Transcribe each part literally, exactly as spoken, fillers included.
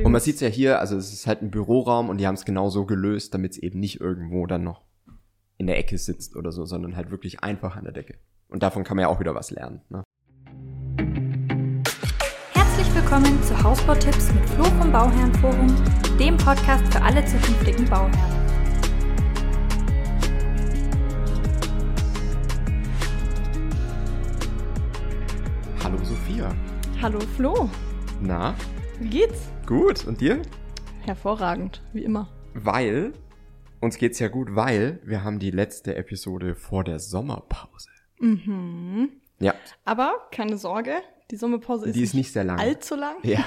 Und man sieht es ja hier, also es ist halt ein Büroraum und die haben es genau so gelöst, damit es eben nicht irgendwo dann noch in der Ecke sitzt oder so, sondern halt wirklich einfach an der Decke. Und davon kann man ja auch wieder was lernen. Ne? Herzlich willkommen zu Hausbautipps mit Flo vom Bauherrenforum, dem Podcast für alle zukünftigen Bauherren. Hallo Sophia. Hallo Flo. Na? Wie geht's? Gut. Und dir? Hervorragend, wie immer. Weil, uns geht's ja gut, weil wir haben die letzte Episode vor der Sommerpause. Mhm. Ja. Aber keine Sorge, die Sommerpause ist, die ist nicht sehr lang. allzu lang. Ja,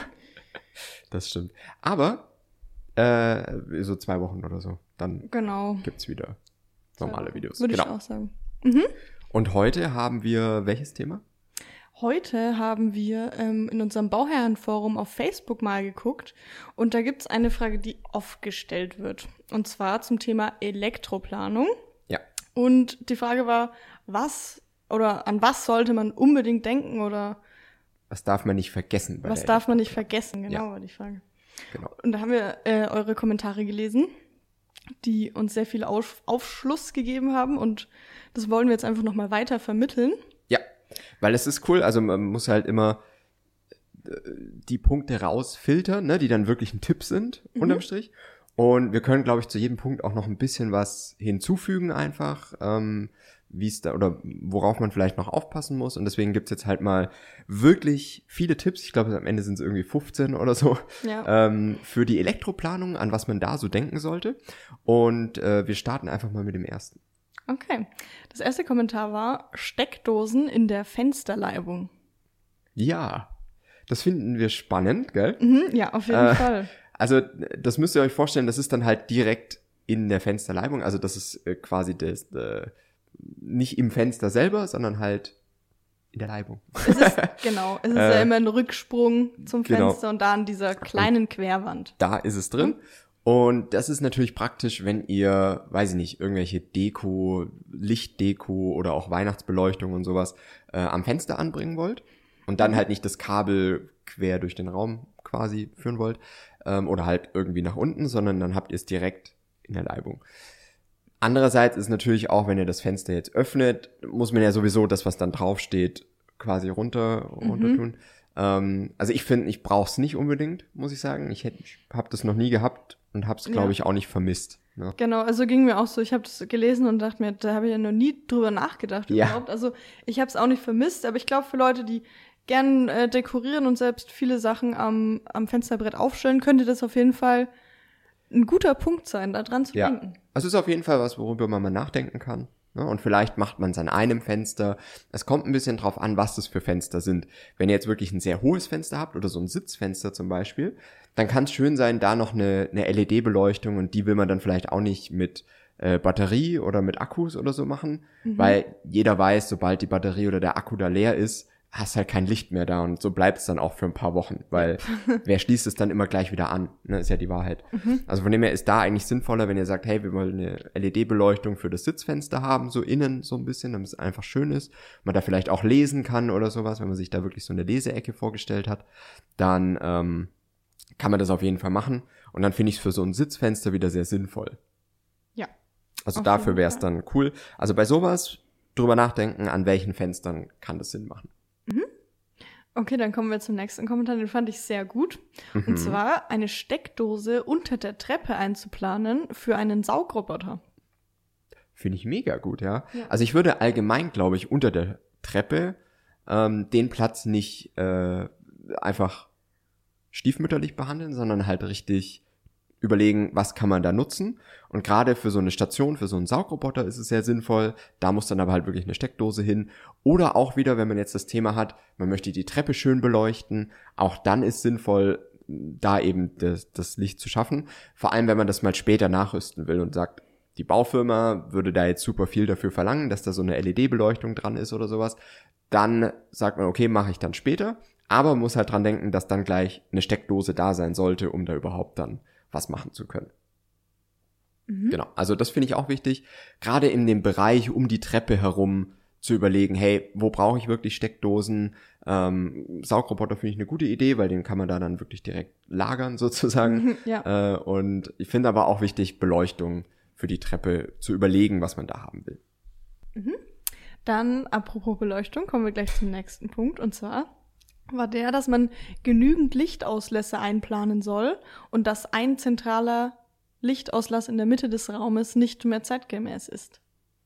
das stimmt. Aber äh, so zwei Wochen oder so, dann genau. gibt's wieder normale Videos. Würde genau. ich auch sagen. Mhm. Und heute haben wir welches Thema? Heute haben wir ähm, in unserem Bauherrenforum auf Facebook mal geguckt und da gibt's eine Frage, die oft gestellt wird. Und zwar zum Thema Elektroplanung. Ja. Und die Frage war, was oder an was sollte man unbedingt denken oder Was darf man nicht vergessen? Bei was der darf man nicht vergessen? Genau, Ja. war die Frage. Genau. Und da haben wir äh, eure Kommentare gelesen, die uns sehr viel Auf- Aufschluss gegeben haben und das wollen wir jetzt einfach nochmal weiter vermitteln. Ja, weil es ist cool, also man muss halt immer äh, die Punkte rausfiltern, ne, die dann wirklich ein Tipp sind, Mhm. unterm Strich. Und wir können, glaube ich, zu jedem Punkt auch noch ein bisschen was hinzufügen einfach, ähm, wie es da oder worauf man vielleicht noch aufpassen muss. Und deswegen gibt's jetzt halt mal wirklich viele Tipps. Ich glaube, am Ende sind es irgendwie fünfzehn oder so, Ja. ähm, für die Elektroplanung, an was man da so denken sollte. Und äh, wir starten einfach mal mit dem ersten. Okay. Das erste Kommentar war Steckdosen in der Fensterleibung. Ja, das finden wir spannend, gell? Mhm, ja, auf jeden Äh, Fall. Also das müsst ihr euch vorstellen, das ist dann halt direkt in der Fensterleibung. Also das ist äh, quasi das, äh, nicht im Fenster selber, sondern halt in der Leibung. Es ist, genau, es ist Äh, ja immer ein Rücksprung zum genau. Fenster und da an dieser kleinen Querwand. Da ist es drin. Und das ist natürlich praktisch, wenn ihr, weiß ich nicht, irgendwelche Deko, Lichtdeko oder auch Weihnachtsbeleuchtung und sowas äh, am Fenster anbringen wollt und dann halt nicht das Kabel quer durch den Raum quasi führen wollt ähm, oder halt irgendwie nach unten, sondern dann habt ihr es direkt in der Leibung. Andererseits ist natürlich auch, wenn ihr das Fenster jetzt öffnet, muss man ja sowieso das, was dann draufsteht, quasi runter, runter tun. Ähm, also ich finde, ich brauche es nicht unbedingt, muss ich sagen. Ich, hätt- ich habe das noch nie gehabt und habe es, glaube Ja. ich, auch nicht vermisst. Ne? Genau, also ging mir auch so, ich habe das gelesen und dachte mir, da habe ich ja noch nie drüber nachgedacht Ja. überhaupt. Also ich habe es auch nicht vermisst, aber ich glaube für Leute, die gern äh, dekorieren und selbst viele Sachen am, am Fensterbrett aufstellen, könnte das auf jeden Fall ein guter Punkt sein, da dran zu Ja. denken. Also es ist auf jeden Fall was, worüber man mal nachdenken kann. Ne? Und vielleicht macht man es an einem Fenster. Es kommt ein bisschen drauf an, was das für Fenster sind. Wenn ihr jetzt wirklich ein sehr hohes Fenster habt oder so ein Sitzfenster zum Beispiel, dann kann es schön sein, da noch eine, eine L E D-Beleuchtung und die will man dann vielleicht auch nicht mit äh, Batterie oder mit Akkus oder so machen, weil jeder weiß, sobald die Batterie oder der Akku da leer ist, hast halt kein Licht mehr da und so bleibt es dann auch für ein paar Wochen, weil wer schließt es dann immer gleich wieder an, ne, ist ja die Wahrheit. Also von dem her ist da eigentlich sinnvoller, wenn ihr sagt, hey, wir wollen eine L E D-Beleuchtung für das Sitzfenster haben, so innen so ein bisschen, damit es einfach schön ist, man da vielleicht auch lesen kann oder sowas, wenn man sich da wirklich so eine Leseecke vorgestellt hat, dann ähm, kann man das auf jeden Fall machen und dann finde ich es für so ein Sitzfenster wieder sehr sinnvoll. Ja. Also Auf dafür jeden wäre es Fall. dann cool. Also bei sowas drüber nachdenken, an welchen Fenstern kann das Sinn machen. Okay, dann kommen wir zum nächsten Kommentar, den fand ich sehr gut. Mhm. Und zwar eine Steckdose unter der Treppe einzuplanen für einen Saugroboter. Finde ich mega gut, ja. Ja. Also ich würde allgemein, glaube ich, unter der Treppe ähm, den Platz nicht äh, einfach stiefmütterlich behandeln, sondern halt richtig überlegen, was kann man da nutzen. Und gerade für so eine Station, für so einen Saugroboter ist es sehr sinnvoll. Da muss dann aber halt wirklich eine Steckdose hin. Oder auch wieder, wenn man jetzt das Thema hat, man möchte die Treppe schön beleuchten, auch dann ist sinnvoll, da eben das, das Licht zu schaffen. Vor allem, wenn man das mal später nachrüsten will und sagt, die Baufirma würde da jetzt super viel dafür verlangen, dass da so eine L E D-Beleuchtung dran ist oder sowas. Dann sagt man, okay, mache ich dann später. Aber man muss halt dran denken, dass dann gleich eine Steckdose da sein sollte, um da überhaupt dann was machen zu können. Mhm. Genau, also das finde ich auch wichtig. Gerade in dem Bereich um die Treppe herum zu überlegen, hey, wo brauche ich wirklich Steckdosen? Ähm, Saugroboter finde ich eine gute Idee, weil den kann man da dann wirklich direkt lagern sozusagen. Ja. Äh, und ich finde aber auch wichtig, Beleuchtung für die Treppe zu überlegen, was man da haben will. Mhm. Dann, apropos Beleuchtung, kommen wir gleich zum nächsten Punkt. Und zwar war der, dass man genügend Lichtauslässe einplanen soll und dass ein zentraler Lichtauslass in der Mitte des Raumes nicht mehr zeitgemäß ist.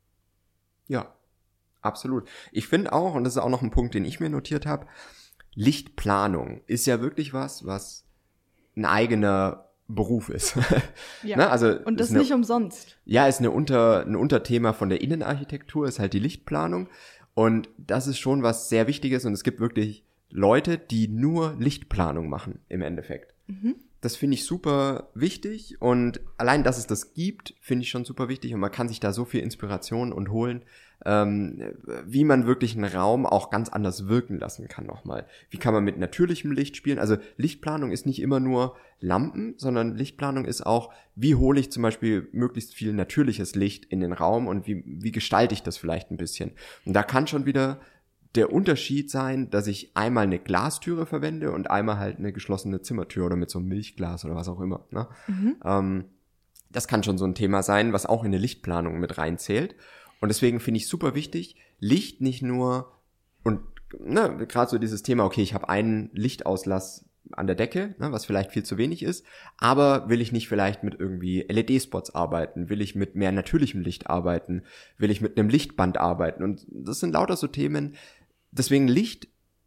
Ja, absolut. Ich finde auch, und das ist auch noch ein Punkt, den ich mir notiert habe, Lichtplanung ist ja wirklich was, was ein eigener Beruf ist. Ja, ne? Also und das ist eine, nicht umsonst. Ja, ist eine Unter, ein Unterthema von der Innenarchitektur, ist halt die Lichtplanung. Und das ist schon was sehr Wichtiges und es gibt wirklich Leute, die nur Lichtplanung machen im Endeffekt. Mhm. Das finde ich super wichtig und allein, dass es das gibt, finde ich schon super wichtig und man kann sich da so viel Inspiration und holen, ähm, wie man wirklich einen Raum auch ganz anders wirken lassen kann nochmal. Wie kann man mit natürlichem Licht spielen? Also Lichtplanung ist nicht immer nur Lampen, sondern Lichtplanung ist auch, wie hole ich zum Beispiel möglichst viel natürliches Licht in den Raum und wie, wie gestalte ich das vielleicht ein bisschen? Und da kann schon wieder der Unterschied sein, dass ich einmal eine Glastüre verwende und einmal halt eine geschlossene Zimmertür oder mit so einem Milchglas oder was auch immer. Ne? Mhm. Ähm, das kann schon so ein Thema sein, was auch in eine Lichtplanung mit reinzählt. Und deswegen finde ich super wichtig, Licht nicht nur und ne, gerade so dieses Thema, okay, ich habe einen Lichtauslass an der Decke, ne, was vielleicht viel zu wenig ist, aber will ich nicht vielleicht mit irgendwie L E D-Spots arbeiten, will ich mit mehr natürlichem Licht arbeiten, will ich mit einem Lichtband arbeiten und das sind lauter so Themen. Deswegen Licht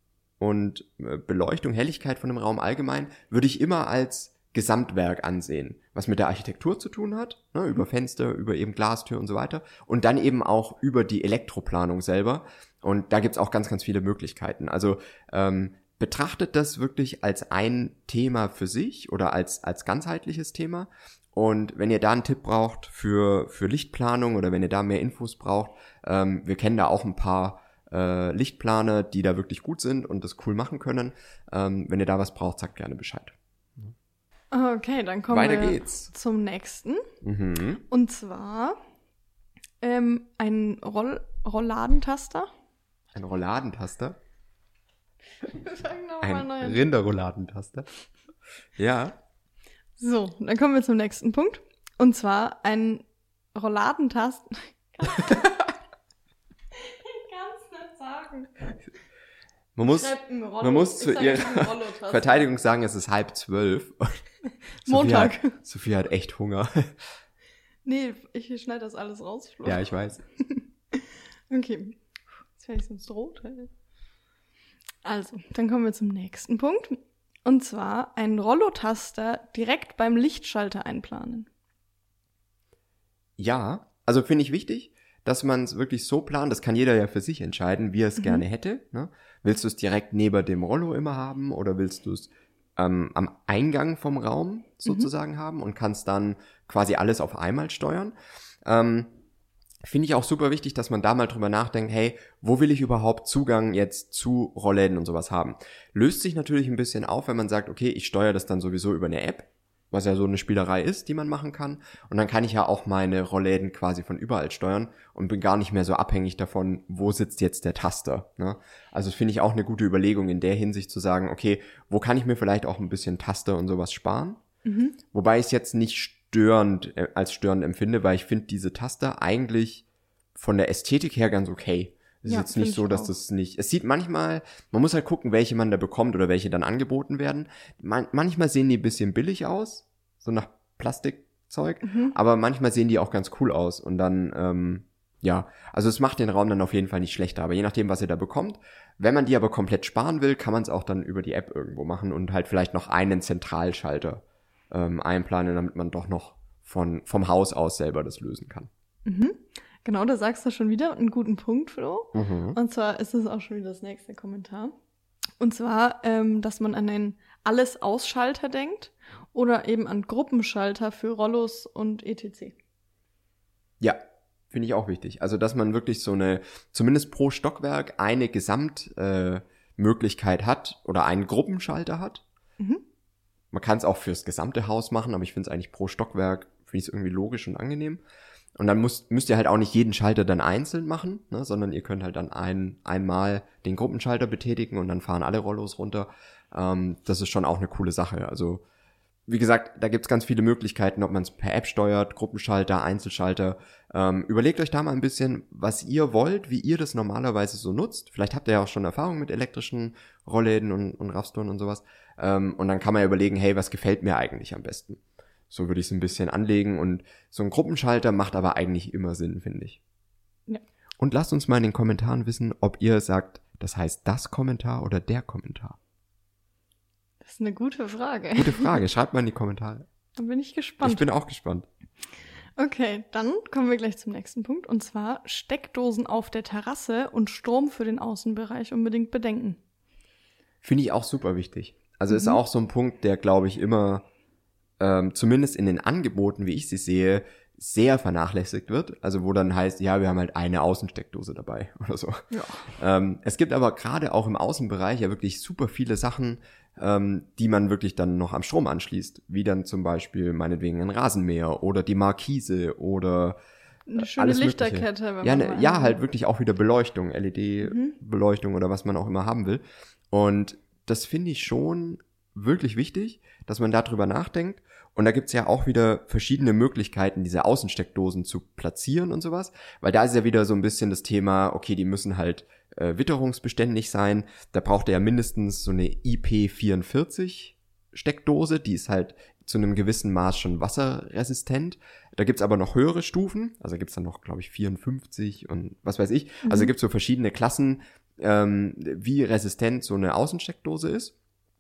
und Beleuchtung, Helligkeit von einem Raum allgemein würde ich immer als Gesamtwerk ansehen, was mit der Architektur zu tun hat, ne, über Fenster, über eben Glastür und so weiter und dann eben auch über die Elektroplanung selber und da gibt's auch ganz, ganz viele Möglichkeiten. Also ähm, betrachtet das wirklich als ein Thema für sich oder als als ganzheitliches Thema und wenn ihr da einen Tipp braucht für für Lichtplanung oder wenn ihr da mehr Infos braucht, ähm, wir kennen da auch ein paar äh, Lichtplaner, die da wirklich gut sind und das cool machen können. Ähm, wenn ihr da was braucht, sagt gerne Bescheid. Okay, dann kommen Weiter wir geht's. zum nächsten. Mhm. Und zwar ähm, ein Roll Rolladentaster. Ein Rolladentaster? Fang noch Ein mal neu an. Rinderrolladentaster? Ja. So, dann kommen wir zum nächsten Punkt. Und zwar ein Rolladentaster. Ich kann es nicht sagen. Man muss, Rollo. man muss zu Ich sag ihrer jetzt einen Rollotaster. Verteidigung sagen, es ist halb zwölf. Montag. Sophie hat, Sophie hat echt Hunger. Nee, ich schneide das alles raus, Flo. Ja, ich weiß. Okay. Jetzt werde ich sonst rot. Also, dann kommen wir zum nächsten Punkt. Und zwar einen Rollotaster direkt beim Lichtschalter einplanen. Ja, also finde ich wichtig, dass man es wirklich so plant, das kann jeder ja für sich entscheiden, wie er es mhm. gerne hätte. Ne? Willst du es direkt neben dem Rollo immer haben oder willst du es ähm, am Eingang vom Raum sozusagen mhm. haben und kannst dann quasi alles auf einmal steuern? Ähm, Finde ich auch super wichtig, dass man da mal drüber nachdenkt, hey, wo will ich überhaupt Zugang jetzt zu Rollläden und sowas haben? Löst sich natürlich ein bisschen auf, wenn man sagt, okay, ich steuere das dann sowieso über eine App, was ja so eine Spielerei ist, die man machen kann. Und dann kann ich ja auch meine Rollläden quasi von überall steuern und bin gar nicht mehr so abhängig davon, wo sitzt jetzt der Taster. Ne? Also finde ich auch eine gute Überlegung in der Hinsicht zu sagen, okay, wo kann ich mir vielleicht auch ein bisschen Taster und sowas sparen? Mhm. Wobei ich es jetzt nicht störend äh, als störend empfinde, weil ich finde diese Taster eigentlich von der Ästhetik her ganz okay. Es ist ja, jetzt nicht so, dass auch. das nicht... Es sieht manchmal... Man muss halt gucken, welche man da bekommt oder welche dann angeboten werden. Man, manchmal sehen die ein bisschen billig aus, so nach Plastikzeug, mhm. aber manchmal sehen die auch ganz cool aus und dann, ähm, ja, also es macht den Raum dann auf jeden Fall nicht schlechter, aber je nachdem, was ihr da bekommt. Wenn man die aber komplett sparen will, kann man es auch dann über die App irgendwo machen und halt vielleicht noch einen Zentralschalter ähm, einplanen, damit man doch noch von vom Haus aus selber das lösen kann. Mhm. Genau, da sagst du schon wieder einen guten Punkt, Flo. Mhm. Und zwar ist es auch schon wieder das nächste Kommentar. Und zwar, ähm, dass man an den Alles-Ausschalter denkt oder eben an Gruppenschalter für Rollos und et cetera. Ja, finde ich auch wichtig. Also, dass man wirklich so eine, zumindest pro Stockwerk, eine Gesamtmöglichkeit äh, hat oder einen Gruppenschalter hat. Mhm. Man kann es auch fürs gesamte Haus machen, aber ich finde es eigentlich pro Stockwerk, finde ich es irgendwie logisch und angenehm. Und dann müsst, müsst ihr halt auch nicht jeden Schalter dann einzeln machen, ne, sondern ihr könnt halt dann ein, einmal den Gruppenschalter betätigen und dann fahren alle Rollos runter. Ähm, das ist schon auch eine coole Sache. Also wie gesagt, da gibt's ganz viele Möglichkeiten, ob man es per App steuert, Gruppenschalter, Einzelschalter. Ähm, überlegt euch da mal ein bisschen, was ihr wollt, wie ihr das normalerweise so nutzt. Vielleicht habt ihr ja auch schon Erfahrung mit elektrischen Rollläden und, und Raffstoren und sowas. Ähm, und dann kann man ja überlegen, hey, was gefällt mir eigentlich am besten? So würde ich es ein bisschen anlegen. Und so ein Gruppenschalter macht aber eigentlich immer Sinn, finde ich. Ja. Und lasst uns mal in den Kommentaren wissen, ob ihr sagt, das heißt das Kommentar oder der Kommentar. Das ist eine gute Frage. Gute Frage, schreibt mal in die Kommentare. Dann bin ich gespannt. Ich bin auch gespannt. Okay, dann kommen wir gleich zum nächsten Punkt. Und zwar Steckdosen auf der Terrasse und Strom für den Außenbereich unbedingt bedenken. Finde ich auch super wichtig. Also Mhm. ist auch so ein Punkt, der, glaube ich, immer, ähm, zumindest in den Angeboten, wie ich sie sehe, sehr vernachlässigt wird. Also wo dann heißt, ja, wir haben halt eine Außensteckdose dabei oder so. Ja. Ähm, es gibt aber gerade auch im Außenbereich ja wirklich super viele Sachen, ähm, die man wirklich dann noch am Strom anschließt. Wie dann zum Beispiel meinetwegen ein Rasenmäher oder die Markise oder Eine schöne alles Mögliche. Lichterkette. Wenn Ja, man ne, mal ja, einen- halt wirklich auch wieder Beleuchtung, L E D-Beleuchtung oder was man auch immer haben will. Und das finde ich schon wirklich wichtig, dass man darüber nachdenkt. Und da gibt's ja auch wieder verschiedene Möglichkeiten, diese Außensteckdosen zu platzieren und sowas. Weil da ist ja wieder so ein bisschen das Thema, okay, die müssen halt äh, witterungsbeständig sein. Da braucht er ja mindestens so eine I P vierundvierzig Steckdose, die ist halt zu einem gewissen Maß schon wasserresistent. Da gibt's aber noch höhere Stufen, also gibt's dann noch, glaube ich, vierundfünfzig und was weiß ich. Mhm. Also gibt's so verschiedene Klassen, ähm, wie resistent so eine Außensteckdose ist.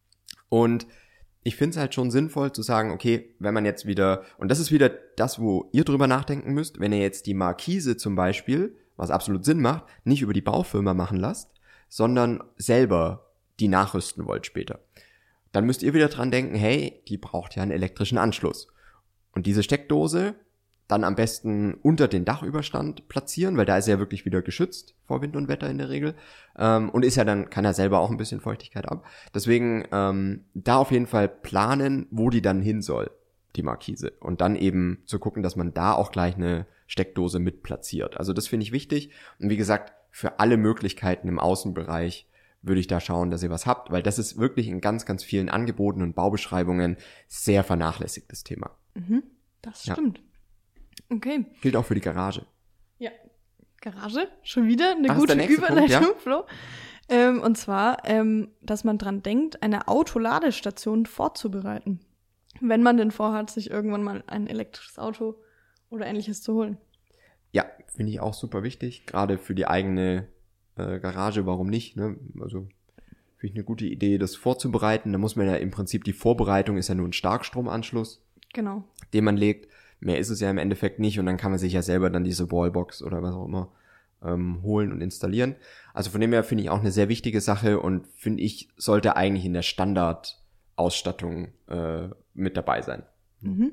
Und ich finde es halt schon sinnvoll zu sagen, okay, wenn man jetzt wieder, und das ist wieder das, wo ihr drüber nachdenken müsst, wenn ihr jetzt die Markise zum Beispiel, was absolut Sinn macht, nicht über die Baufirma machen lasst, sondern selber die nachrüsten wollt später. Dann müsst ihr wieder dran denken, hey, die braucht ja einen elektrischen Anschluss. Und diese Steckdose dann am besten unter den Dachüberstand platzieren, weil da ist er ja wirklich wieder geschützt vor Wind und Wetter in der Regel. Ähm, und ist ja dann, kann er selber auch ein bisschen Feuchtigkeit ab. Deswegen ähm, da auf jeden Fall planen, wo die dann hin soll, die Markise. Und dann eben zu gucken, dass man da auch gleich eine Steckdose mit platziert. Also das finde ich wichtig. Und wie gesagt, für alle Möglichkeiten im Außenbereich würde ich da schauen, dass ihr was habt, weil das ist wirklich in ganz, ganz vielen Angeboten und Baubeschreibungen sehr vernachlässigtes Thema. Mhm, das Ja. stimmt. Okay. Gilt auch für die Garage. Ja. Garage, schon wieder eine Ach, ist gute der nächste Überleitung, Punkt, Flo. Ähm, und zwar, ähm, dass man dran denkt, eine Autoladestation vorzubereiten. Wenn man denn vorhat, sich irgendwann mal ein elektrisches Auto oder ähnliches zu holen. Ja, finde ich auch super wichtig, gerade für die eigene äh, Garage, warum nicht, ne? Also finde ich eine gute Idee, das vorzubereiten. Da muss man ja im Prinzip, die Vorbereitung ist ja nur ein Starkstromanschluss, Genau. den man legt. Mehr ist es ja im Endeffekt nicht und dann kann man sich ja selber dann diese Wallbox oder was auch immer ähm, holen und installieren. Also von dem her finde ich auch eine sehr wichtige Sache und finde ich, sollte eigentlich in der Standardausstattung äh, mit dabei sein. Mhm.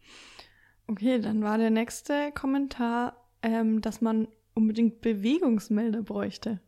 Okay, dann war der nächste Kommentar, ähm, dass man unbedingt Bewegungsmelder bräuchte.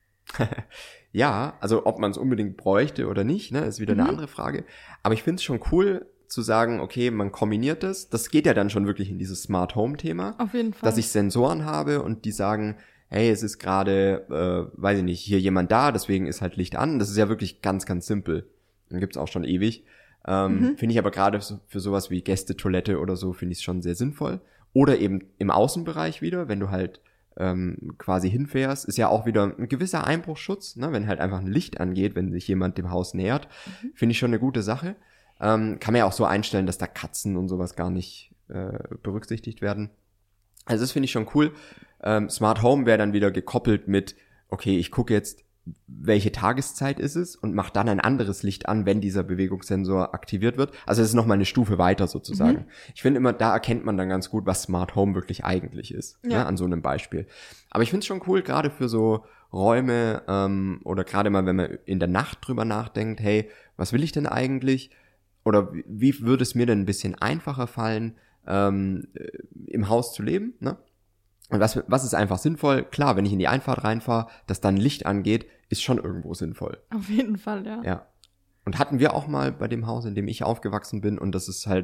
Ja, also ob man es unbedingt bräuchte oder nicht, ne, ist wieder Mhm. eine andere Frage. Aber ich finde es schon cool zu sagen, okay, man kombiniert das. Das geht ja dann schon wirklich in dieses Smart Home Thema, Auf jeden Fall. dass ich Sensoren habe und die sagen, hey, es ist gerade, äh, weiß ich nicht, hier jemand da, deswegen ist halt Licht an. Das ist ja wirklich ganz, ganz simpel. Dann gibt's auch schon ewig. Ähm, Mhm. Finde ich aber gerade so, für sowas wie Gästetoilette oder so, finde ich es schon sehr sinnvoll. Oder eben im Außenbereich wieder, wenn du halt ähm, quasi hinfährst, ist ja auch wieder ein gewisser Einbruchsschutz, ne? Wenn halt einfach ein Licht angeht, wenn sich jemand dem Haus nähert, Mhm. finde ich schon eine gute Sache. Ähm, kann man ja auch so einstellen, dass da Katzen und sowas gar nicht äh, berücksichtigt werden. Also das finde ich schon cool. Ähm, Smart Home wäre dann wieder gekoppelt mit, okay, ich gucke jetzt, welche Tageszeit ist es und mache dann ein anderes Licht an, wenn dieser Bewegungssensor aktiviert wird. Also es ist nochmal eine Stufe weiter sozusagen. Mhm. Ich finde immer, da erkennt man dann ganz gut, was Smart Home wirklich eigentlich ist, Ja. ne, an so einem Beispiel. Aber ich finde es schon cool, gerade für so Räume ähm, oder gerade mal, wenn man in der Nacht drüber nachdenkt, hey, was will ich denn eigentlich? Oder wie, wie würde es mir denn ein bisschen einfacher fallen, ähm, äh, im Haus zu leben, ne? Und was, was ist einfach sinnvoll? Klar, wenn ich in die Einfahrt reinfahre, dass dann Licht angeht, ist schon irgendwo sinnvoll. Auf jeden Fall, ja. Ja. Und hatten wir auch mal bei dem Haus, in dem ich aufgewachsen bin, und das ist halt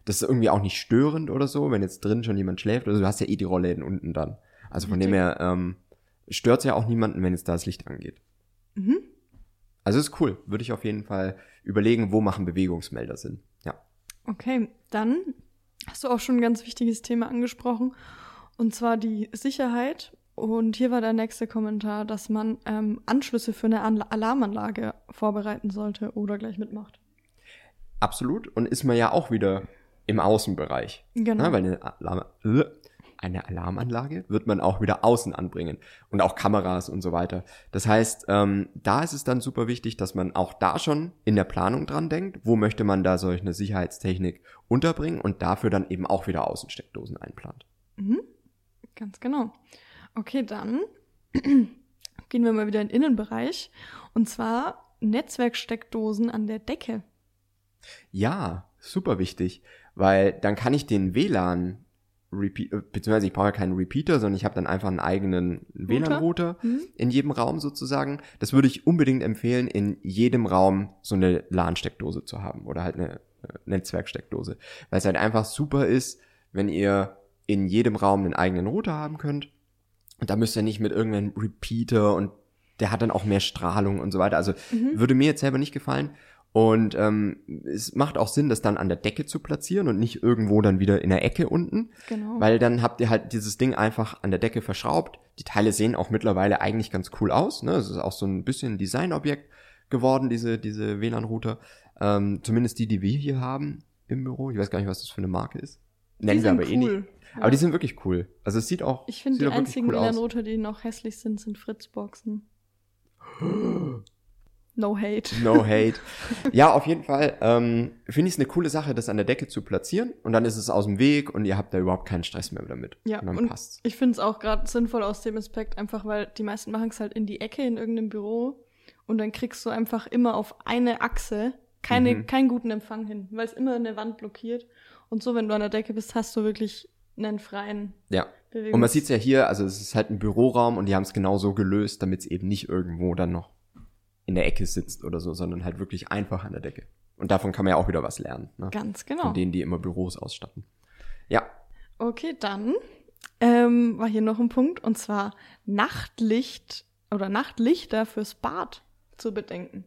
das ist irgendwie auch nicht störend oder so, wenn jetzt drin schon jemand schläft, oder du hast ja eh die Rollläden unten dann. Also von Richtig. dem her ähm, stört es ja auch niemanden, wenn jetzt da das Licht angeht. Mhm. Also ist cool, würde ich auf jeden Fall überlegen, wo machen Bewegungsmelder Sinn. Ja. Okay, dann hast du auch schon ein ganz wichtiges Thema angesprochen, und zwar die Sicherheit. Und hier war der nächste Kommentar, dass man ähm, Anschlüsse für eine An- Alarmanlage vorbereiten sollte oder gleich mitmacht. Absolut. Und ist man ja auch wieder im Außenbereich. Genau. Ne? Weil eine, Alarm- eine Alarmanlage wird man auch wieder außen anbringen. Und auch Kameras und so weiter. Das heißt, ähm, da ist es dann super wichtig, dass man auch da schon in der Planung dran denkt, wo möchte man da solch eine Sicherheitstechnik unterbringen und dafür dann eben auch wieder Außensteckdosen einplant. Mhm. Ganz genau. Okay, dann gehen wir mal wieder in den Innenbereich. Und zwar Netzwerksteckdosen an der Decke. Ja, super wichtig, weil dann kann ich den W L A N, Repeat, beziehungsweise ich brauche ja keinen Repeater, sondern ich habe dann einfach einen eigenen W L A N-Router Mhm. in jedem Raum sozusagen. Das würde ich unbedingt empfehlen, in jedem Raum so eine LAN-Steckdose zu haben oder halt eine äh, Netzwerksteckdose, weil es halt einfach super ist, wenn ihr in jedem Raum einen eigenen Router haben könnt. Und da müsst ihr nicht mit irgendeinem Repeater und der hat dann auch mehr Strahlung und so weiter. Also Mhm. würde mir jetzt selber nicht gefallen. Und ähm, es macht auch Sinn, das dann an der Decke zu platzieren und nicht irgendwo dann wieder in der Ecke unten. Genau. Weil dann habt ihr halt dieses Ding einfach an der Decke verschraubt. Die Teile sehen auch mittlerweile eigentlich ganz cool aus. Ne? Es ist auch so ein bisschen ein Designobjekt geworden, diese diese W L A N-Router. Ähm, zumindest die, die wir hier haben im Büro. Ich weiß gar nicht, was das für eine Marke ist. Nennen wir sind aber eh nicht. cool. Ja. Aber die sind wirklich cool. Also es sieht auch Ich finde, sieht die auch wirklich einzigen cool W L A aus. N-Router, die noch hässlich sind, sind Fritzboxen. No hate. No hate. Ja, auf jeden Fall ähm, finde ich es eine coole Sache, das an der Decke zu platzieren und dann ist es aus dem Weg und ihr habt da überhaupt keinen Stress mehr damit. Ja, und dann und passt's. ich finde es auch gerade sinnvoll aus dem Aspekt, einfach weil die meisten machen es halt in die Ecke in irgendeinem Büro und dann kriegst du einfach immer auf eine Achse keine, Mhm. keinen guten Empfang hin, weil es immer eine Wand blockiert. Und so, wenn du an der Decke bist, hast du wirklich einen freien Ja. Bewegungs... Und man sieht's ja hier, also es ist halt ein Büroraum und die haben es genau so gelöst, damit es eben nicht irgendwo dann noch in der Ecke sitzt oder so, sondern halt wirklich einfach an der Decke. Und davon kann man ja auch wieder was lernen. Ne? Ganz genau. Von denen, die immer Büros ausstatten. Ja. Okay, dann ähm, war hier noch ein Punkt, und zwar Nachtlicht oder Nachtlichter fürs Bad zu bedenken.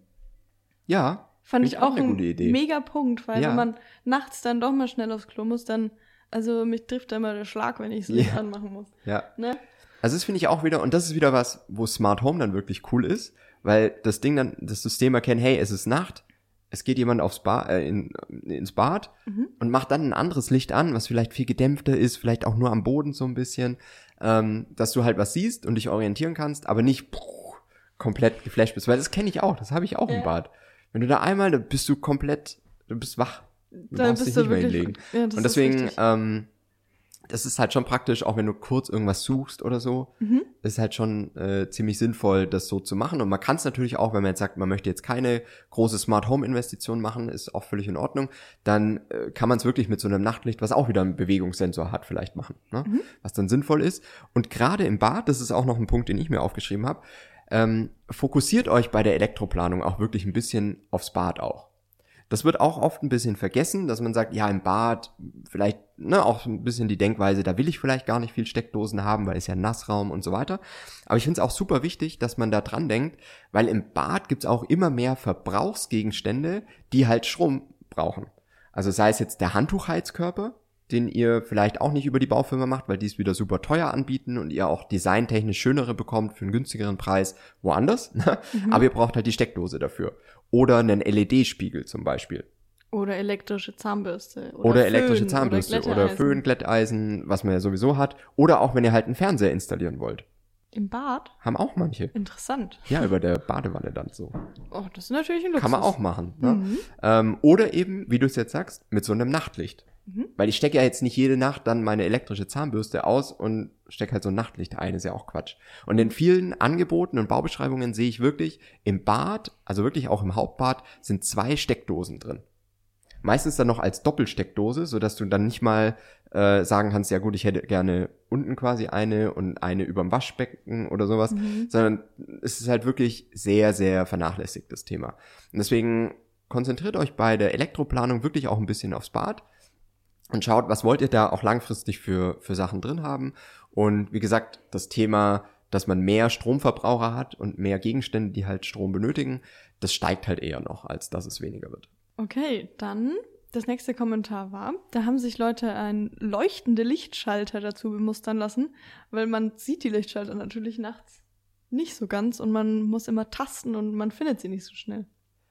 Ja. Fand Finde ich ich auch auch eine ein gute Idee. mega Punkt, weil Ja. wenn man nachts dann doch mal schnell aufs Klo muss, dann, also mich trifft da immer der Schlag, wenn ich das Licht Ja. anmachen muss. Ja. Ne? Also das finde ich auch wieder, und das ist wieder was, wo Smart Home dann wirklich cool ist, weil das Ding dann, das System erkennt, hey, es ist Nacht, es geht jemand aufs ba- äh, in, ins Bad Mhm. und macht dann ein anderes Licht an, was vielleicht viel gedämpfter ist, vielleicht auch nur am Boden so ein bisschen, ähm, dass du halt was siehst und dich orientieren kannst, aber nicht puh, komplett geflasht bist, weil das kenne ich auch, das habe ich auch Ja. im Bad. Wenn du da einmal, dann bist du komplett, du bist wach. Du Da brauchst bist dich du nicht mehr wirklich- hinlegen. ja, das und ist deswegen, richtig. ähm, das ist halt schon praktisch, auch wenn du kurz irgendwas suchst oder so, Mhm. ist halt schon äh, ziemlich sinnvoll, das so zu machen. Und man kann es natürlich auch, wenn man jetzt sagt, man möchte jetzt keine große Smart-Home-Investition machen, ist auch völlig in Ordnung, dann äh, kann man es wirklich mit so einem Nachtlicht, was auch wieder einen Bewegungssensor hat, vielleicht machen, ne? Mhm. Was dann sinnvoll ist. Und gerade im Bad, das ist auch noch ein Punkt, den ich mir aufgeschrieben habe, ähm, fokussiert euch bei der Elektroplanung auch wirklich ein bisschen aufs Bad auch. Das wird auch oft ein bisschen vergessen, dass man sagt, ja, im Bad vielleicht, ne, auch ein bisschen die Denkweise, da will ich vielleicht gar nicht viel Steckdosen haben, weil es ja Nassraum und so weiter. Aber ich finde es auch super wichtig, dass man da dran denkt, weil im Bad gibt's auch immer mehr Verbrauchsgegenstände, die halt Strom brauchen. Also sei es jetzt der Handtuchheizkörper, den ihr vielleicht auch nicht über die Baufirma macht, weil die es wieder super teuer anbieten und ihr auch designtechnisch schönere bekommt für einen günstigeren Preis woanders. Ne? Mhm. Aber ihr braucht halt die Steckdose dafür. Oder einen L E D-Spiegel zum Beispiel. Oder elektrische Zahnbürste. Oder, Oder Föhn, elektrische Zahnbürste oder, Glätteisen. Föhn, Glätteisen, was man ja sowieso hat. Oder auch, wenn ihr halt einen Fernseher installieren wollt. Im Bad? Haben auch manche. Interessant. Ja, über der Badewanne dann so. Oh, das ist natürlich ein Luxus. Kann man auch machen. Ne? Mhm. Ähm, oder eben, wie du es jetzt sagst, mit so einem Nachtlicht. Mhm. Weil ich stecke ja jetzt nicht jede Nacht dann meine elektrische Zahnbürste aus und stecke halt so ein Nachtlicht ein, ist ja auch Quatsch. Und in vielen Angeboten und Baubeschreibungen sehe ich wirklich, im Bad, also wirklich auch im Hauptbad, sind zwei Steckdosen drin. Meistens dann noch als Doppelsteckdose, sodass du dann nicht mal äh, sagen kannst, ja gut, ich hätte gerne unten quasi eine und eine überm Waschbecken oder sowas, Mhm. sondern es ist halt wirklich sehr, sehr vernachlässigt, das Thema. Und deswegen konzentriert euch bei der Elektroplanung wirklich auch ein bisschen aufs Bad. und schaut, was wollt ihr da auch langfristig für, für Sachen drin haben. Und wie gesagt, das Thema, dass man mehr Stromverbraucher hat und mehr Gegenstände, die halt Strom benötigen, das steigt halt eher noch, als dass es weniger wird. Okay, dann das nächste Kommentar war, da haben sich Leute einen leuchtende Lichtschalter dazu bemustern lassen, weil man sieht die Lichtschalter natürlich nachts nicht so ganz und man muss immer tasten und man findet sie nicht so schnell.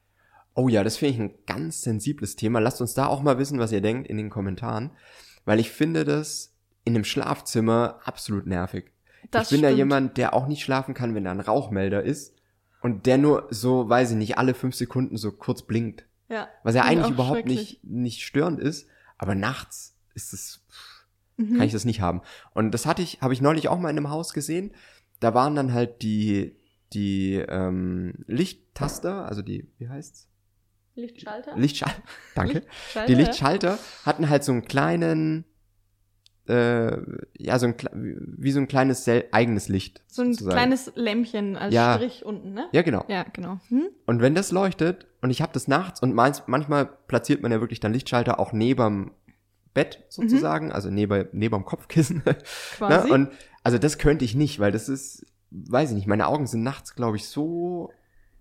Oh ja, das finde ich ein ganz sensibles Thema. Lasst uns da auch mal wissen, was ihr denkt in den Kommentaren, weil ich finde das in einem Schlafzimmer absolut nervig. Das ich bin stimmt. da jemand, der auch nicht schlafen kann, wenn da ein Rauchmelder ist und der nur so, weiß ich nicht, alle fünf Sekunden so kurz blinkt. Ja, Was ja finde ich eigentlich auch überhaupt schrecklich. nicht, nicht störend ist, aber nachts ist es, Mhm. kann ich das nicht haben. Und das hatte ich, habe ich neulich auch mal in einem Haus gesehen. Da waren dann halt die, die ähm, Lichttaster, also die, wie heißt's? Lichtschalter? Lichtschalter, danke. Lichtschalter, Die ja. Lichtschalter hatten halt so einen kleinen, äh, ja, so ein, kle- wie so ein kleines sel- eigenes Licht. So ein sozusagen. kleines Lämpchen als Ja. Strich unten, ne? Ja, genau. Ja, genau. Hm? Und wenn das leuchtet, und ich habe das nachts, und meins, manchmal platziert man ja wirklich dann Lichtschalter auch nebenm Bett sozusagen, also neben, nebenm Kopfkissen. Quasi. Ne? Und also das könnte ich nicht, weil das ist, weiß ich nicht, meine Augen sind nachts, glaube ich, so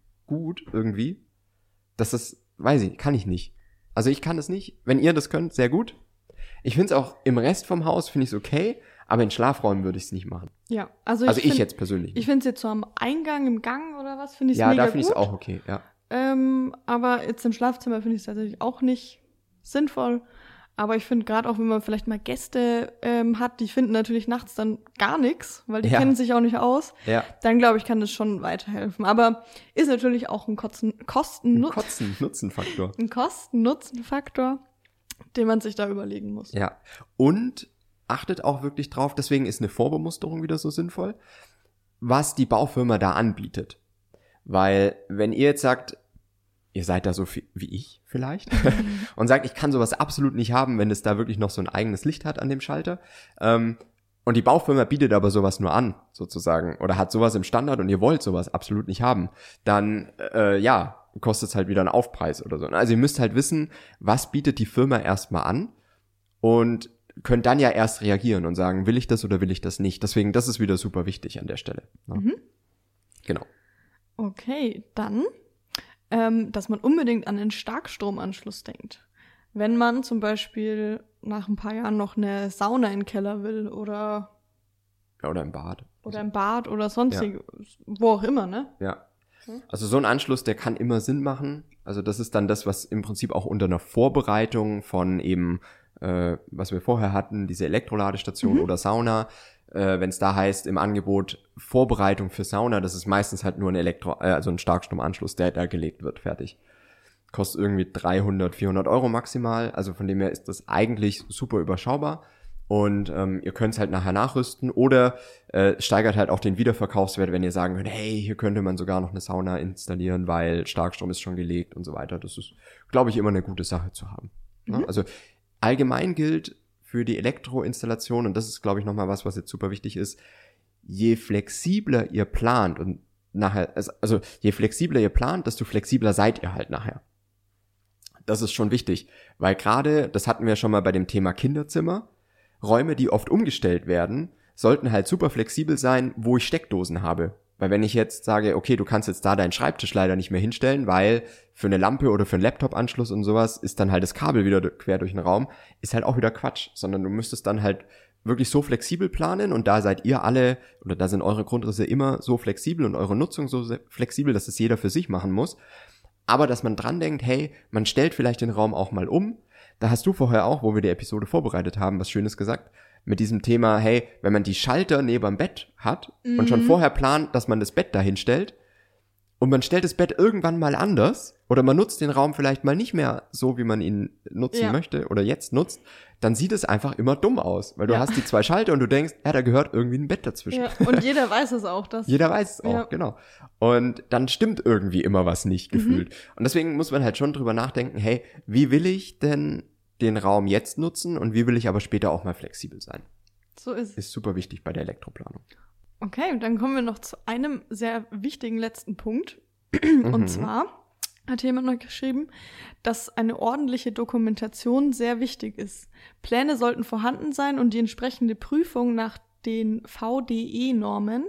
gut irgendwie, dass das, weiß ich, kann ich nicht. Also ich kann es nicht. Wenn ihr das könnt, sehr gut. Ich finde es auch im Rest vom Haus, finde ich es okay, aber in Schlafräumen würde ich es nicht machen. Ja, also ich, Also ich find- jetzt persönlich Ich nicht. finde es jetzt so am Eingang, im Gang oder was, finde ich es Ja, mega da finde ich gut. es auch okay, ja. Ähm, aber jetzt im Schlafzimmer finde ich es tatsächlich auch nicht sinnvoll. Aber ich finde gerade auch, wenn man vielleicht mal Gäste ähm, hat, die finden natürlich nachts dann gar nichts, weil die Ja. kennen sich auch nicht aus, Ja. dann glaube ich, kann das schon weiterhelfen. Aber ist natürlich auch ein Kosten, Kosten Kotzen, Nutzenfaktor. ein Kosten-Nutzen-Faktor, den man sich da überlegen muss. Ja. Und achtet auch wirklich drauf, deswegen ist eine Vorbemusterung wieder so sinnvoll, was die Baufirma da anbietet. Weil, wenn ihr jetzt sagt, ihr seid da so viel, wie ich vielleicht, und sagt, ich kann sowas absolut nicht haben, wenn es da wirklich noch so ein eigenes Licht hat an dem Schalter, ähm, und die Baufirma bietet aber sowas nur an, sozusagen, oder hat sowas im Standard und ihr wollt sowas absolut nicht haben, dann, äh, ja, kostet es halt wieder einen Aufpreis oder so. Also ihr müsst halt wissen, was bietet die Firma erstmal an und könnt dann ja erst reagieren und sagen, will ich das oder will ich das nicht. Deswegen, das ist wieder super wichtig an der Stelle. Ne? Mhm. Genau. Okay, dann, ähm, dass man unbedingt an den Starkstromanschluss denkt. Wenn man zum Beispiel nach ein paar Jahren noch eine Sauna in den Keller will oder, Ja, oder im Bad. oder im Bad oder sonstig, wo auch immer, ne? Ja. Also so ein Anschluss, der kann immer Sinn machen. Also das ist dann das, was im Prinzip auch unter einer Vorbereitung von eben, äh, was wir vorher hatten, diese Elektroladestation Mhm. oder Sauna, äh, wenn es da heißt im Angebot Vorbereitung für Sauna, das ist meistens halt nur ein Elektro, äh, also ein Starkstromanschluss, der da gelegt wird, fertig. Kostet irgendwie dreihundert, vierhundert Euro maximal, also von dem her ist das eigentlich super überschaubar. Und ähm, ihr könnt es halt nachher nachrüsten oder äh, steigert halt auch den Wiederverkaufswert, wenn ihr sagen könnt, hey, hier könnte man sogar noch eine Sauna installieren, weil Starkstrom ist schon gelegt und so weiter. Das ist, glaube ich, immer eine gute Sache zu haben. Mhm. Ja, also allgemein gilt für die Elektroinstallation, und das ist, glaube ich, nochmal was, was jetzt super wichtig ist, je flexibler ihr plant und nachher, also je flexibler ihr plant, desto flexibler seid ihr halt nachher. Das ist schon wichtig, weil gerade, das hatten wir schon mal bei dem Thema Kinderzimmer, Räume, die oft umgestellt werden, sollten halt super flexibel sein, wo ich Steckdosen habe. Weil wenn ich jetzt sage, okay, du kannst jetzt da deinen Schreibtisch leider nicht mehr hinstellen, weil für eine Lampe oder für einen Laptop-Anschluss und sowas ist dann halt das Kabel wieder quer durch den Raum, ist halt auch wieder Quatsch. Sondern du müsstest dann halt wirklich so flexibel planen und da seid ihr alle, oder da sind eure Grundrisse immer so flexibel und eure Nutzung so flexibel, dass es jeder für sich machen muss. Aber dass man dran denkt, hey, man stellt vielleicht den Raum auch mal um. Da hast du vorher auch, wo wir die Episode vorbereitet haben, was Schönes gesagt, mit diesem Thema, hey, wenn man die Schalter neben dem Bett hat Mhm. und schon vorher plant, dass man das Bett dahin stellt und man stellt das Bett irgendwann mal anders oder man nutzt den Raum vielleicht mal nicht mehr so, wie man ihn nutzen Ja. möchte oder jetzt nutzt, dann sieht es einfach immer dumm aus, weil du Ja. hast die zwei Schalter und du denkst, ja, da gehört irgendwie ein Bett dazwischen. Ja, und jeder weiß es auch, dass Jeder weiß es auch, Ja. genau. Und dann stimmt irgendwie immer was nicht Mhm. gefühlt. Und deswegen muss man halt schon drüber nachdenken, hey, wie will ich denn den Raum jetzt nutzen und wie will ich aber später auch mal flexibel sein? so ist es. Ist super wichtig bei der Elektroplanung. Okay, und dann kommen wir noch zu einem sehr wichtigen letzten Punkt. Mhm. Und zwar hat jemand noch geschrieben, dass eine ordentliche Dokumentation sehr wichtig ist. Pläne sollten vorhanden sein und die entsprechende Prüfung nach den V D E-Normen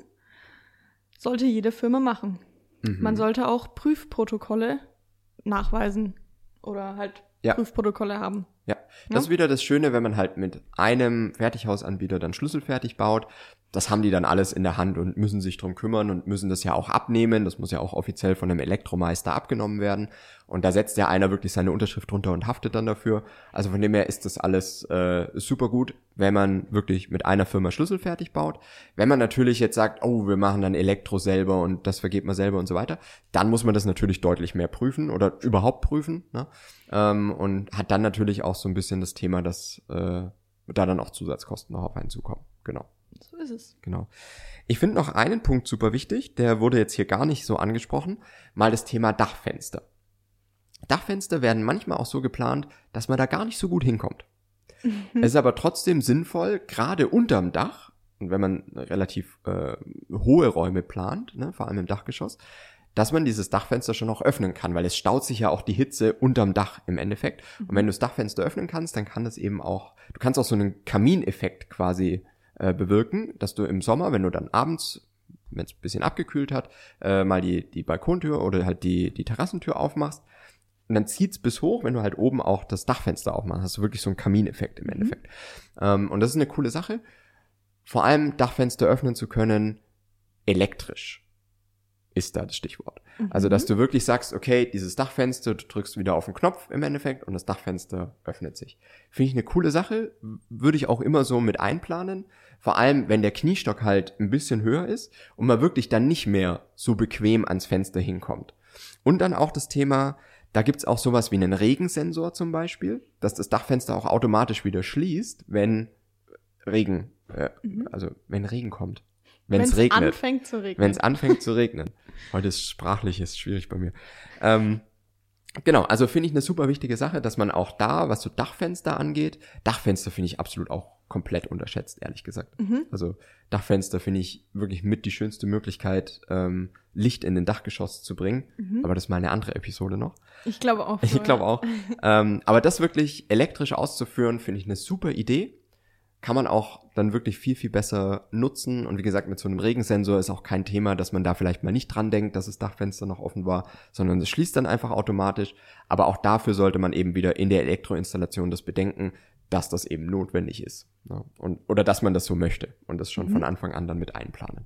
sollte jede Firma machen. Mhm. Man sollte auch Prüfprotokolle nachweisen oder halt ja. Prüfprotokolle haben. Ja, das ja? ist wieder das Schöne, wenn man halt mit einem Fertighausanbieter dann schlüsselfertig baut. Das haben die dann alles in der Hand und müssen sich drum kümmern und müssen das ja auch abnehmen. Das muss ja auch offiziell von einem Elektromeister abgenommen werden. Und da setzt ja einer wirklich seine Unterschrift drunter und haftet dann dafür. Also von dem her ist das alles äh, super gut, wenn man wirklich mit einer Firma schlüsselfertig baut. Wenn man natürlich jetzt sagt, oh, wir machen dann Elektro selber und das vergeht man selber und so weiter, dann muss man das natürlich deutlich mehr prüfen oder überhaupt prüfen. Ne? Ähm, und hat dann natürlich auch so ein bisschen das Thema, dass äh, da dann auch Zusatzkosten noch auf einen zukommen. Genau. So ist es. Genau. Ich finde noch einen Punkt super wichtig, der wurde jetzt hier gar nicht so angesprochen, mal das Thema Dachfenster. Dachfenster werden manchmal auch so geplant, dass man da gar nicht so gut hinkommt. Mhm. Es ist aber trotzdem sinnvoll, gerade unterm Dach, und wenn man relativ äh, hohe Räume plant, ne, vor allem im Dachgeschoss, dass man dieses Dachfenster schon noch öffnen kann, weil es staut sich ja auch die Hitze unterm Dach im Endeffekt. Und wenn du das Dachfenster öffnen kannst, dann kann das eben auch, du kannst auch so einen Kamineffekt quasi äh, bewirken, dass du im Sommer, wenn du dann abends, wenn es ein bisschen abgekühlt hat, äh, mal die die Balkontür oder halt die die Terrassentür aufmachst und dann zieht's bis hoch, wenn du halt oben auch das Dachfenster aufmachst, hast du wirklich so einen Kamineffekt im Endeffekt. Mhm. Ähm, und das ist eine coole Sache, vor allem Dachfenster öffnen zu können, elektrisch. Ist da das Stichwort. Mhm. Also, dass du wirklich sagst, okay, dieses Dachfenster, du drückst wieder auf den Knopf im Endeffekt und das Dachfenster öffnet sich. Finde ich eine coole Sache, würde ich auch immer so mit einplanen. Vor allem, wenn der Kniestock halt ein bisschen höher ist und man wirklich dann nicht mehr so bequem ans Fenster hinkommt. Und dann auch das Thema, da gibt's auch sowas wie einen Regensensor zum Beispiel, dass das Dachfenster auch automatisch wieder schließt, wenn Regen, äh, mhm. also wenn Regen kommt. Wenn es regnet. Wenn es anfängt zu regnen. Wenn es anfängt zu regnen. Heute ist sprachlich ist schwierig bei mir. Ähm, genau, also finde ich eine super wichtige Sache, dass man auch da, was so Dachfenster angeht, Dachfenster finde ich absolut auch komplett unterschätzt, ehrlich gesagt. Mhm. Also Dachfenster finde ich wirklich mit die schönste Möglichkeit, ähm, Licht in den Dachgeschoss zu bringen. Mhm. Aber das ist mal eine andere Episode noch. Ich glaube auch. Ich glaube auch. ähm, aber das wirklich elektrisch auszuführen, finde ich eine super Idee. Kann man auch dann wirklich viel, viel besser nutzen. Und wie gesagt, mit so einem Regensensor ist auch kein Thema, dass man da vielleicht mal nicht dran denkt, dass das Dachfenster noch offen war, sondern es schließt dann einfach automatisch. Aber auch dafür sollte man eben wieder in der Elektroinstallation das bedenken, dass das eben notwendig ist. Ne? Und, oder dass man das so möchte und das schon mhm. von Anfang an dann mit einplanen.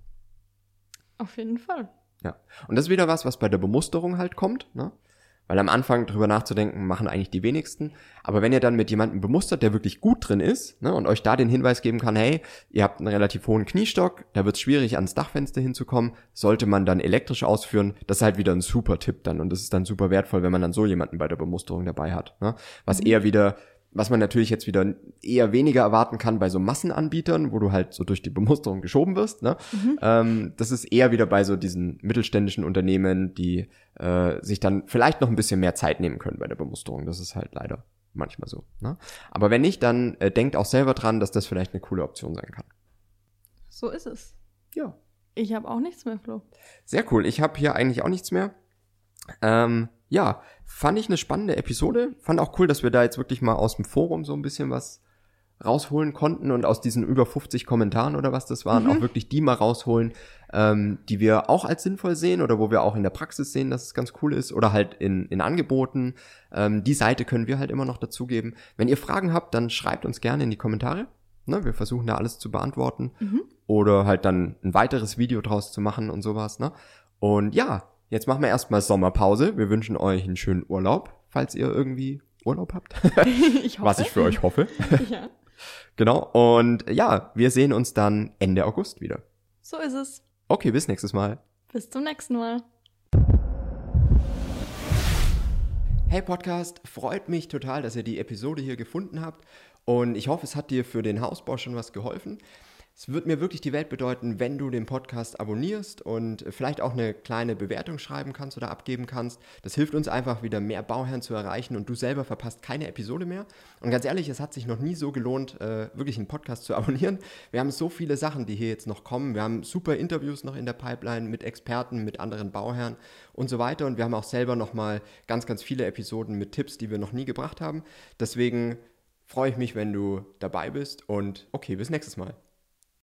Auf jeden Fall. Ja. Und das ist wieder was, was bei der Bemusterung halt kommt, ne? Weil am Anfang drüber nachzudenken, machen eigentlich die wenigsten. Aber wenn ihr dann mit jemandem bemustert, der wirklich gut drin ist, ne, und euch da den Hinweis geben kann, hey, ihr habt einen relativ hohen Kniestock, da wird es schwierig, ans Dachfenster hinzukommen, sollte man dann elektrisch ausführen, das ist halt wieder ein super Tipp dann. Und das ist dann super wertvoll, wenn man dann so jemanden bei der Bemusterung dabei hat. Ne? Was mhm. eher wieder, was man natürlich jetzt wieder eher weniger erwarten kann bei so Massenanbietern, wo du halt so durch die Bemusterung geschoben wirst. Ne? Mhm. Ähm, das ist eher wieder bei so diesen mittelständischen Unternehmen, die äh, sich dann vielleicht noch ein bisschen mehr Zeit nehmen können bei der Bemusterung. Das ist halt leider manchmal so. Ne? Aber wenn nicht, dann äh, denkt auch selber dran, dass das vielleicht eine coole Option sein kann. So ist es. Ja. Ich habe auch nichts mehr, Flo. Sehr cool. Ich habe hier eigentlich auch nichts mehr. Ähm, ja, fand ich eine spannende Episode. Fand auch cool, dass wir da jetzt wirklich mal aus dem Forum so ein bisschen was rausholen konnten und aus diesen über fünfzig Kommentaren oder was das waren, mhm. auch wirklich die mal rausholen, ähm, die wir auch als sinnvoll sehen oder wo wir auch in der Praxis sehen, dass es ganz cool ist oder halt in, in Angeboten. Ähm, die Seite können wir halt immer noch dazugeben. Wenn ihr Fragen habt, dann schreibt uns gerne in die Kommentare. Ne, wir versuchen da alles zu beantworten mhm. oder halt dann ein weiteres Video draus zu machen und sowas. Ne? Und ja, jetzt machen wir erstmal Sommerpause. Wir wünschen euch einen schönen Urlaub, falls ihr irgendwie Urlaub habt. Ich hoffe. Was ich für euch hoffe. Ja. Genau. Und ja, wir sehen uns dann Ende August wieder. So ist es. Okay, bis nächstes Mal. Bis zum nächsten Mal. Hey Podcast, freut mich total, dass ihr die Episode hier gefunden habt. Und ich hoffe, es hat dir für den Hausbau schon was geholfen. Es wird mir wirklich die Welt bedeuten, wenn du den Podcast abonnierst und vielleicht auch eine kleine Bewertung schreiben kannst oder abgeben kannst. Das hilft uns einfach, wieder mehr Bauherren zu erreichen und du selber verpasst keine Episode mehr. Und ganz ehrlich, es hat sich noch nie so gelohnt, äh, wirklich einen Podcast zu abonnieren. Wir haben so viele Sachen, die hier jetzt noch kommen. Wir haben super Interviews noch in der Pipeline mit Experten, mit anderen Bauherren und so weiter. Und wir haben auch selber nochmal ganz, ganz viele Episoden mit Tipps, die wir noch nie gebracht haben. Deswegen freue ich mich, wenn du dabei bist und okay, bis nächstes Mal.